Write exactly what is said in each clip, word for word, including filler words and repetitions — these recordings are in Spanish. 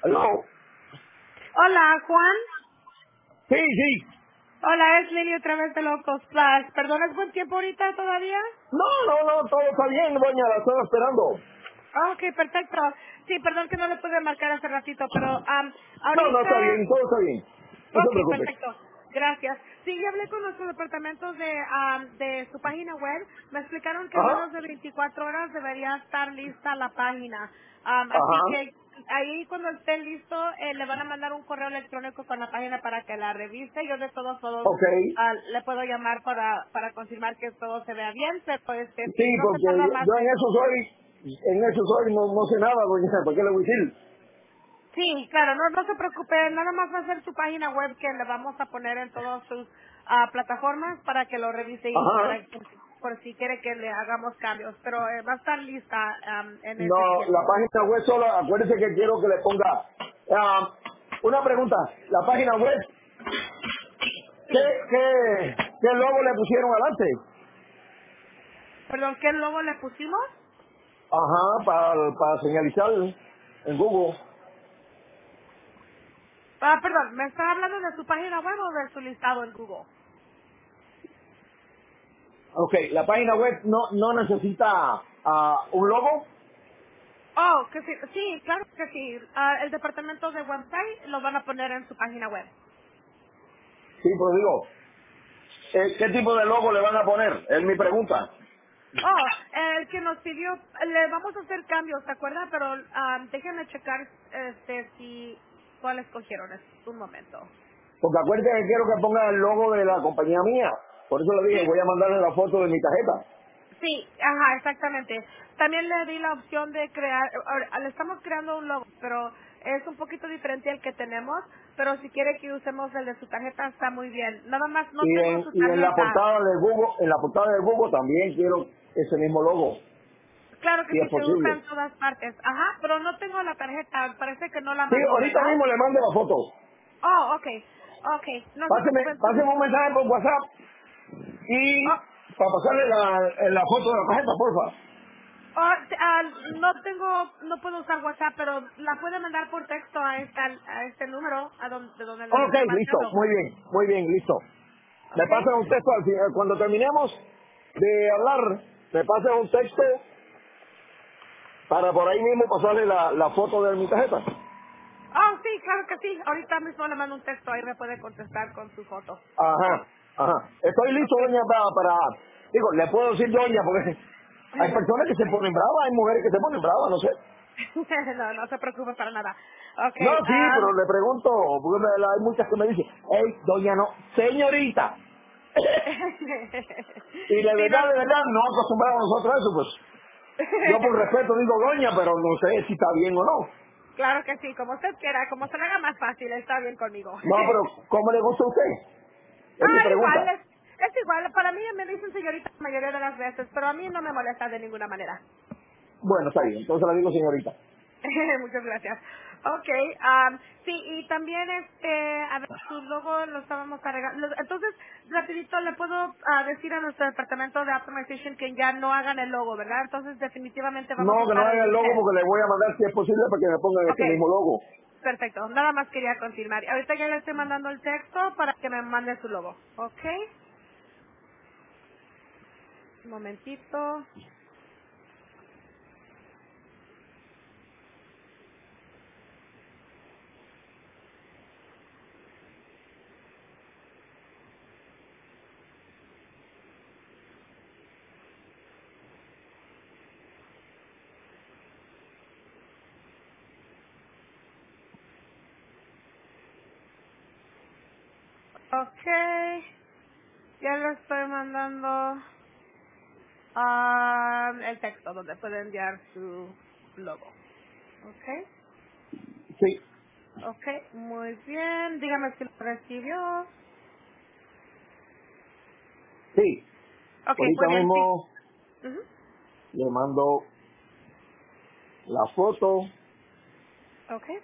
Hello. Hola, Juan. Sí, sí. Hola, es Lili otra vez de Locos Plus. Perdón, ¿es buen tiempo ahorita todavía? No, no, no, todo está bien, doña, la estaba esperando. Ah, ok, perfecto. Sí, perdón que no le pude marcar hace ratito, pero am, No, no, está ahorita... bien, todo está bien. No se Ok, preocupe. perfecto. Gracias. Sí, ya hablé con nuestros departamentos de, am, de su página web. Me explicaron que en Ajá, menos de veinticuatro horas debería estar lista la página. Am, así ajá. que ahí cuando esté listo, eh, le van a mandar un correo electrónico con la página para que la revise. Yo de todos modos Ok. ah, le puedo llamar para, para confirmar que todo se vea bien, pero este, Sí, si no se porque tarda yo, más yo en de... eso soy, en eso soy, no, no sé nada, doña, ¿para qué le voy a decir? Sí, claro, no, no se preocupe, nada más va a ser su página web que le vamos a poner en todas sus ah, plataformas para que lo revise y Ajá. para por, si por si quiere que le hagamos cambios, pero eh, va a estar lista am, en No, ese la tiempo. página web solo, acuérdese que quiero que le ponga... ah, una pregunta, la página web, ¿qué, Sí, qué, qué logo le pusieron adelante? perdón, ¿qué logo le pusimos? Ajá, para, para señalizar en Google. Ah, perdón, ¿me está hablando de su página web o de su listado en Google? Ok, la página web no, no necesita ah, un logo. Oh, que sí, sí, claro que sí. Ah, el departamento de website lo van a poner en su página web. Sí, pero digo, eh, ¿qué tipo de logo le van a poner? Es mi pregunta. Oh, el que nos pidió, le vamos a hacer cambios, ¿se acuerda? Pero um, déjenme checar este si cuál escogieron. Es un momento. Porque acuérdate que quiero que ponga el logo de la compañía mía. Por eso le dije, Sí, voy a mandarle la foto de mi tarjeta. sí, ajá, exactamente. También le di la opción de crear, ahora, le estamos creando un logo, pero es un poquito diferente al que tenemos, pero si quiere que usemos el de su tarjeta está muy bien. Nada más no Y tengo en, su y en la tarjeta. portada de Google, en la portada de Google también quiero ese mismo logo, Claro que si es sí se usa en posible. todas partes. Ajá, pero no tengo la tarjeta, parece que no la Sí, mandó, ahorita ¿verdad? mismo le mando la foto. Oh, okay, okay, no se Páseme, preocupe, entonces, páseme un mensaje por WhatsApp y oh, para pasarle la, la foto de la tarjeta, porfa. oh, t- ah, no tengo, no puedo usar WhatsApp, pero la puede mandar por texto a este, a este número, a donde, de donde les Ok, estoy listo, marcando, muy bien, muy bien, listo. Me okay? pasa un texto al final, cuando terminemos de hablar, me pasa un texto para por ahí mismo pasarle la, la foto de mi tarjeta. Oh, sí, claro que sí, ahorita mismo le mando un texto, ahí me puede contestar con su foto, Ajá, ajá. Estoy listo, okay? doña, para, para, digo, le puedo decir doña, porque hay personas que se ponen bravas, hay mujeres que se ponen bravas, no sé. no, no se preocupe para nada, No, okay, sí, pero um, le pregunto, porque me- hay muchas que me dicen, hey, doña no, señorita. Y de sí, verdad, no, de verdad, no acostumbramos nosotros a eso, pues. Yo por respeto digo doña, pero no sé si está bien o no. claro que sí, como usted quiera, como se le haga más fácil, está bien conmigo. No, pero ¿cómo le gusta a usted? Es mi Ah, igual, pregunta. es, es igual. Para mí me dicen señorita la mayoría de las veces, pero a mí no me molesta de ninguna manera. Bueno, está bien, entonces le digo señorita. Muchas gracias. Okay, um, sí, y también este, a ver, su logo lo estábamos cargando. Entonces, rapidito le puedo ah, decir a nuestro departamento de optimization que ya no hagan el logo, ¿verdad? Entonces, definitivamente vamos a No, que no usar el haga de el logo usted. porque le voy a mandar si es posible para que me pongan este Okay, mismo logo. perfecto. Nada más quería confirmar. Ahorita ya le estoy mandando el texto para que me mande su logo. Okay, un momentito. Okay. Ya le estoy mandando um, el texto donde puede enviar su logo. Okay, Sí, okay, muy bien. Dígame si lo recibió. sí. Okay, muy Ahorita bien, sí. mismo Ujú. le mando la foto. Okay,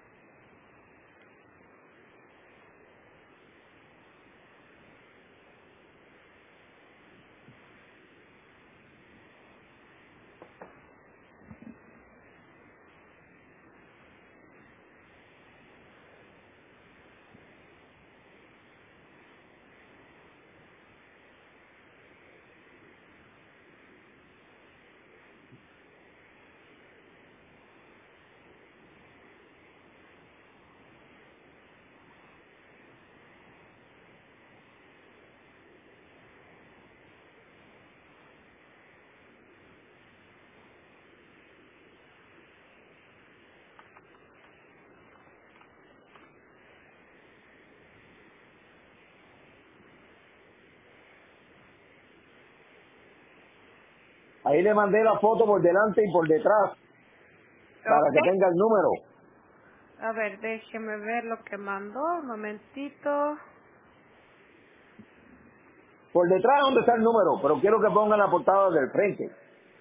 Ahí le mandé la foto por delante y por detrás para Ok. que tenga el número. A ver, déjeme ver lo que mandó. Un momentito. Por detrás es donde está el número, pero quiero que pongan la portada del frente.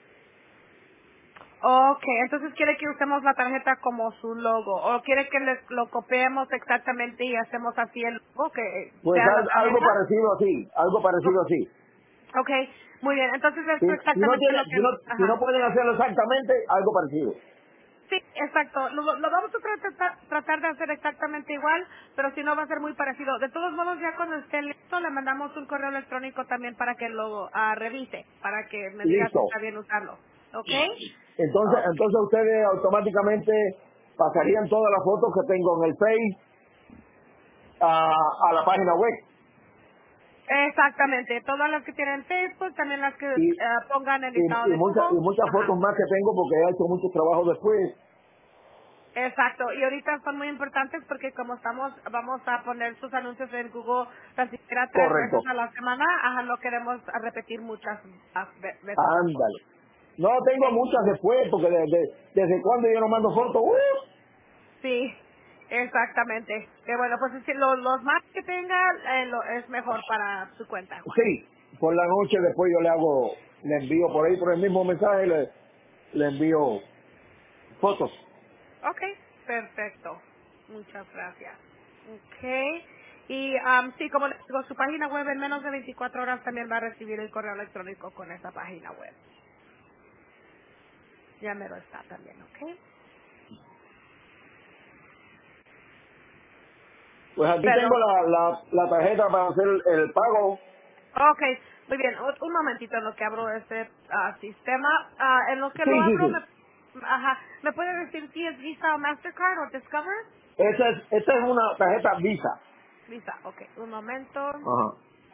Ok, entonces quiere que usemos la tarjeta como su logo. ¿O quiere que le- lo copiemos exactamente y hacemos así el logo que Pues sea la al- algo tarjeta? parecido así, algo parecido así. Ok, muy bien. Entonces Si, esto es si no exactamente tiene, lo si, no, que... si no Ajá. pueden hacerlo exactamente, algo parecido. Sí, exacto. Lo, lo vamos a tratar, tratar de hacer exactamente igual, pero si no va a ser muy parecido. De todos modos, ya cuando esté listo, le mandamos un correo electrónico también para que lo ah, revise, para que me diga si Listo. está bien usarlo. ¿Ok? Entonces, Ok. entonces ustedes automáticamente pasarían todas las fotos que tengo en el Face a, a la página web. Exactamente. Todas las que tienen Facebook, también las que Y, eh, pongan el y, listado y, de muchas, y Google. muchas Ajá. fotos más que tengo porque he hecho mucho trabajo después. Exacto, y ahorita son muy importantes porque como estamos, vamos a poner sus anuncios en Google tan siquiera tres Correcto. veces a la semana, ajá, lo queremos repetir muchas más ve- veces mejor. Ándale. No tengo ¿Ok? muchas después porque de- de- desde cuando yo no mando fotos. ¡uh! Sí, exactamente. Que bueno, pues si lo- los más que tenga eh, lo- es mejor para su cuenta, Juan. Sí, por la noche después yo le hago, le envío por ahí, por el mismo mensaje, le, le envío fotos. Ok, perfecto. Muchas gracias. Ok. Y um, sí, como les digo, su página web en menos de veinticuatro horas también va a recibir el correo electrónico con esa página web. Ya me lo está también, ¿ok? Pues aquí Pero, tengo la, la, la tarjeta para hacer el, el pago. ok, muy bien. Un, un momentito en lo que abro este ah, sistema. Ah, en lo que Sí, lo sí, abro, me, sí. ajá, ¿me puede decir si es Visa o Mastercard o Discover? Esta es, esta es una tarjeta Visa. Visa, ok. Un momento. Ajá.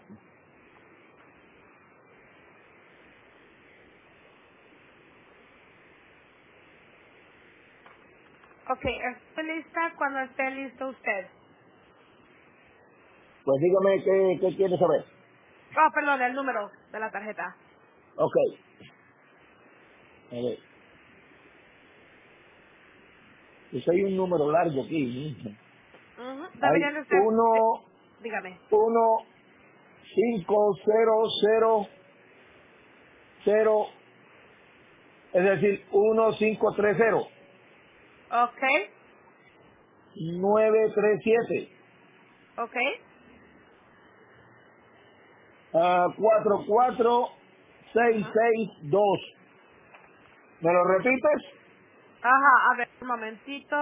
Ok, estoy lista cuando esté listo usted. Pues dígame qué, qué quiere saber. Oh, perdón, el número de la tarjeta. Ok. A ver. Pues hay un número largo aquí. ¿no? Ujú, Hay deberían de ser, eh, uno, dígame. uno, cinco, cero, cero, cero, es decir, uno, cinco, tres, cero, Ok, nueve, tres, siete, ok. ah, cuatro, cuatro, seis, Ajá. seis, dos. ¿Me lo repites? Ajá, a ver, un momentito.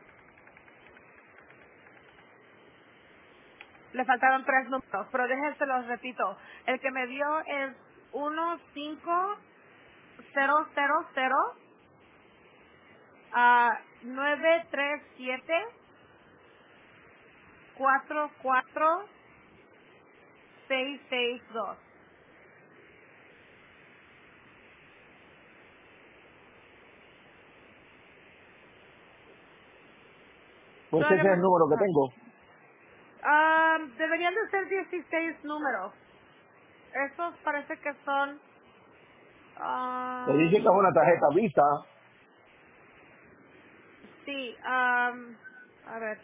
Le faltaron tres números, pero déjense los repito. El que me dio es uno cinco cero cero cero a nueve tres siete cuatro cuatro seis seis dos. Pues ese Todavía es el me... número que ah. tengo. Ah, deberían de ser dieciséis números. Esos parece que son... Me dice que es ah, una tarjeta Visa. sí, ah, a ver.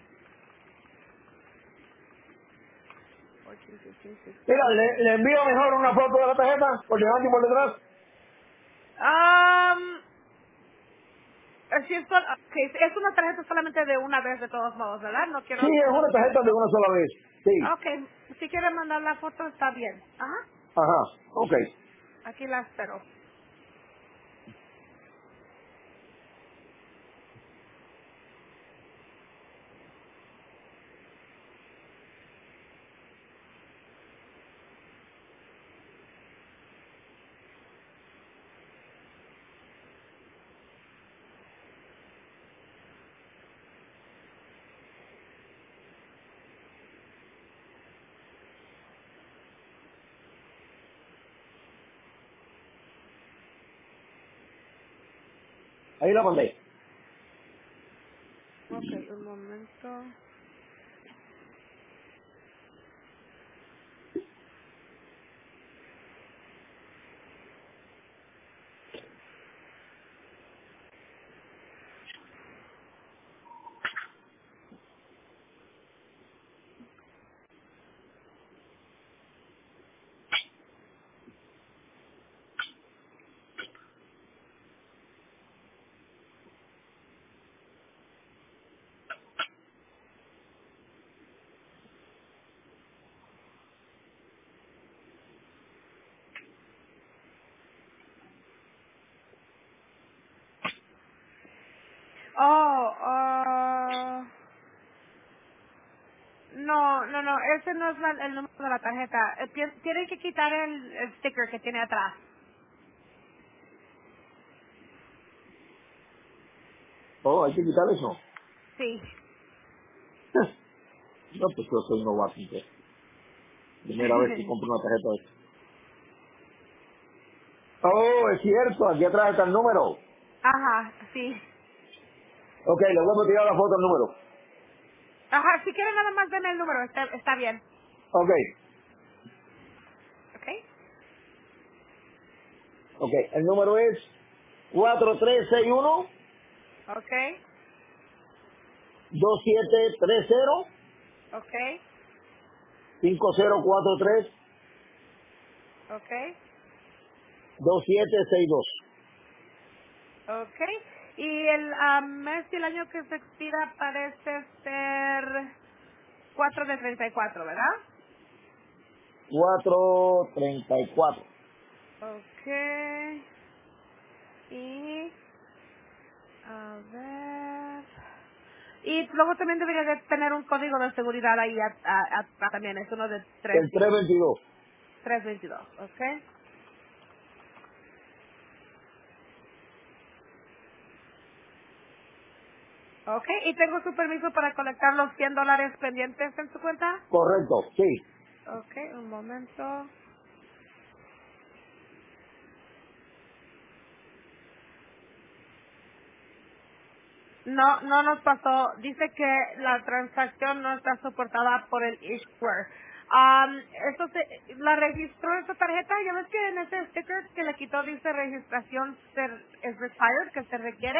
catorce, quince, Mira, dieciséis. le, le envío mejor una foto de la tarjeta, por delante y por detrás. Um, si es, sol- okay, es una tarjeta solamente de una vez de todos modos, ¿verdad? No Sí, quiero... es una tarjeta de una sola vez. Sí. Ok, si quiere mandar la foto está bien. Ajá, Ajá. Ok. aquí la espero. Ahí la mandé. Ok, un momento. no, ese no es la- el número de la tarjeta. Eh, tien- Tienen que quitar el, el sticker que tiene atrás. Oh, hay que quitar eso. Sí. No, pues yo soy novato. Entonces. Primera vez que compro una tarjeta de esa. Oh, es cierto, aquí atrás está el número. Ajá, sí. Ok, le voy a tirar la foto al número. Ajá, si quieren nada más denme el número, está, está bien. Ok, ¿Ok? ok, el número es cuatro tres seis uno, Ok, dos siete tres cero, ok, cinco cero cuatro tres, ok, dos siete seis dos. ok. Y el ah, mes y el año que se expira parece ser cuatro de treinta y cuatro, ¿verdad? cuatro treinta y cuatro. Ok. Y, a ver. Y luego también debería de tener un código de seguridad ahí a- a- a- también, es uno de tres El tres veintidós. tres veintidós, ¿ok? Ok, y tengo su permiso para colectar los cien dólares pendientes en su cuenta. Correcto, sí. Ok, un momento. No, no nos pasó. Dice que la transacción no está soportada por el issuer. Um, esto se, la registró esta tarjeta. Ya ves que en ese sticker que le quitó dice registración ser- es required, que se requiere.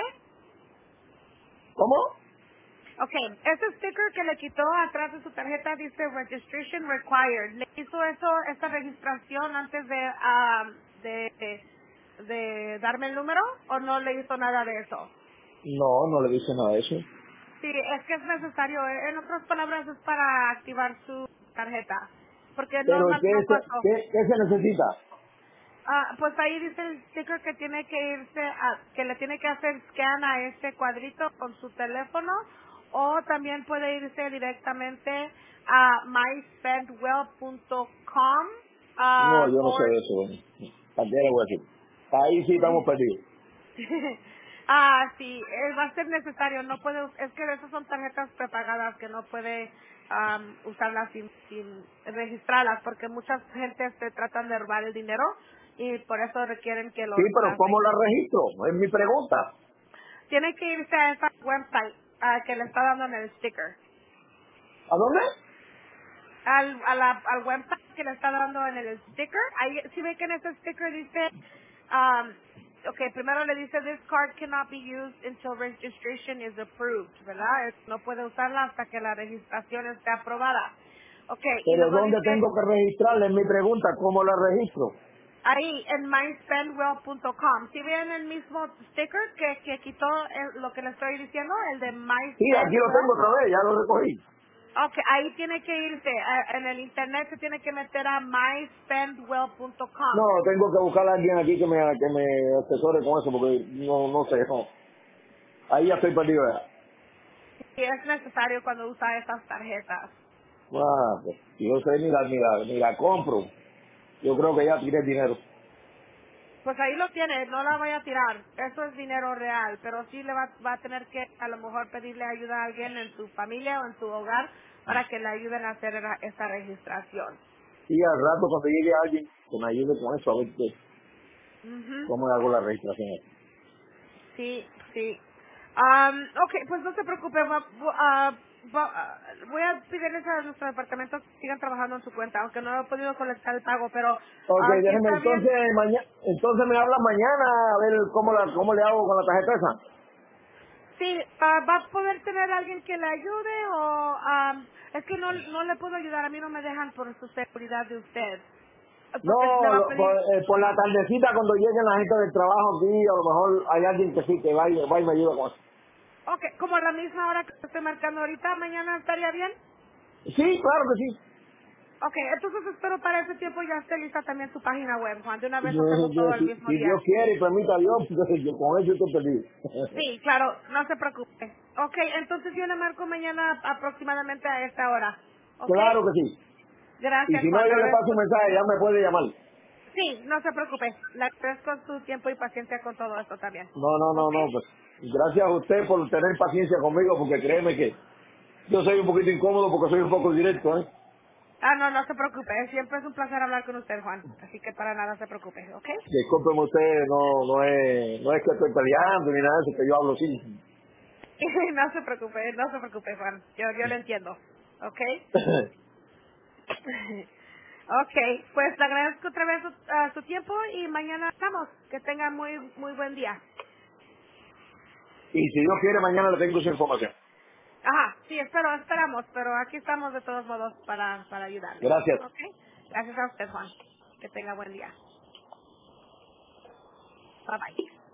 ¿Cómo? Ok, ese sticker que le quitó atrás de su tarjeta dice registration required. ¿Le hizo eso, esta registración antes de, um, de, de darme el número o no le hizo nada de eso? No, no le dice nada de eso. Sí, es que es necesario. eh, En otras palabras, es para activar su tarjeta. Porque no, Pero ma- ¿qué, no se- pasó. qué, qué se necesita? Ah, pues ahí dice el sticker que tiene que irse, a, que le tiene que hacer scan a ese cuadrito con su teléfono. O también puede irse directamente a my spend well punto com. No, ah, yo no sé forward de eso. ¿A qué le voy a decir? Ahí sí estamos perdidos. ah, sí, eh, va a ser necesario. No puede, es que esas son tarjetas prepagadas que no puede am, usarlas sin, sin registrarlas, porque muchas gentes se tratan de robar el dinero y por eso requieren que Sí, lo, pero las ¿cómo la registren. registro? Es mi pregunta. Tiene que irse a esa website ah, que le está dando en el sticker. ¿A dónde? Al, a la, al website que le está dando en el sticker, ahí si ve que en ese sticker dice, um, ok, primero le dice, this card cannot be used until registration is approved, ¿verdad? Es- No puede usarla hasta que la registración esté aprobada. Ok, y Pero luego ¿dónde dice, tengo que registrarle? Es mi pregunta. ¿Cómo la registro? ahí en my spend well punto com, si ven el mismo sticker que, que quitó el- lo que le estoy diciendo, el de Sí, aquí lo MySpendWell. tengo otra vez. Ya lo recogí. Ok, ahí tiene que irse, a- en el internet se tiene que meter a my spend well punto No, com. tengo que buscar a alguien aquí que me, que me asesore con eso porque no, no sé. No. Ahí ya estoy perdido ya. Y es necesario cuando usa esas tarjetas. Ah, pues, si yo sé ni la, ni, la, ni la compro. Yo creo que ya tiré el dinero. Pues ahí lo tiene, no la vaya a tirar. Eso es dinero real, pero sí le va, va a tener que a lo mejor pedirle ayuda a alguien en su familia o en su hogar para que le ayuden a hacer esa esa registración. Y al rato cuando llegue alguien que me ayude con eso, a ver qué, Ujú. cómo hago la registración. Sí, sí. Um, ok, pues no se preocupe. va- vo- ah, va- ah, voy a pedirles a nuestro departamento que sigan trabajando en su cuenta, aunque no he podido colectar el pago, pero Ok, ah, si déjeme está bien. entonces, mañana, entonces me habla mañana a ver cómo, la, cómo le hago con la tarjeta esa. Sí, ah, va a poder tener alguien que le ayude o am, es que no no le puedo ayudar, a mí no me dejan por su seguridad de usted, porque le No, va a lo- por, pedir, eh, por la ajá. tardecita cuando lleguen la gente del trabajo aquí, a lo mejor hay alguien que sí, que va y, va y me ayuda con eso. Okay, como a la misma hora que estoy marcando ahorita, mañana estaría bien. Sí, claro que sí. Okay, entonces espero para ese tiempo ya esté lista también su página web, Juan, de una vez Yo- hacemos yo- todo el si, mismo si Dios día. quiere y permita a Dios, pues, yo con eso estoy perdido. Sí, claro, no se preocupe. Okay, entonces yo le marco mañana aproximadamente a esta hora. ¿ok? Claro que sí. Y Gracias, si no, Juan, le yo le paso agradezco. un mensaje, ya me puede llamar. Sí, no se preocupe, le agradezco su tiempo y paciencia con todo esto también, No, no, no, ¿ok? no, pues gracias a usted por tener paciencia conmigo, porque créeme que yo soy un poquito incómodo porque soy un poco directo, ¿eh? Ah, no, no se preocupe, siempre es un placer hablar con usted, Juan, así que para nada se preocupe, ¿ok? Discúlpeme usted, no, no es, no es que estoy peleando ni nada de eso, que yo hablo así. No se preocupe, no se preocupe, Juan. Yo, yo lo entiendo. ¿Ok? Ok, pues le agradezco otra vez su, ah, su tiempo y mañana estamos. Que tenga muy, muy buen día. Y si Dios quiere, mañana le tengo esa información. Ajá, sí, espero, esperamos, pero aquí estamos de todos modos para, para ayudarle. Gracias. ¿Ok? Gracias a usted, Juan. Que tenga buen día. Bye bye.